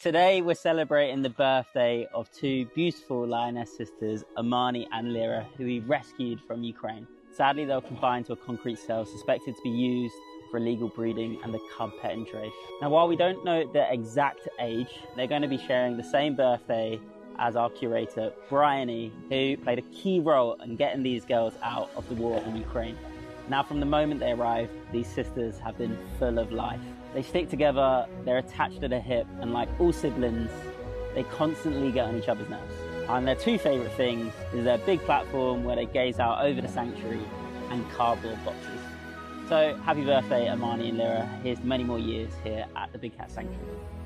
Today we're celebrating the birthday of two beautiful lioness sisters, Amani and Lyra, who we rescued from Ukraine. Sadly, they were confined to a concrete cell, suspected to be used for illegal breeding and the cub petting trade. Now, while we don't know their exact age, they're going to be sharing the same birthday as our curator, Bryony, who played a key role in getting these girls out of the war in Ukraine. Now, from the moment they arrived, these sisters have been full of life. They stick together, they're attached at the hip, and like all siblings, they constantly get on each other's nerves. And their two favourite things is their big platform where they gaze out over the sanctuary and cardboard boxes. So happy birthday, Amani and Lyra. Here's many more years here at the Big Cat Sanctuary.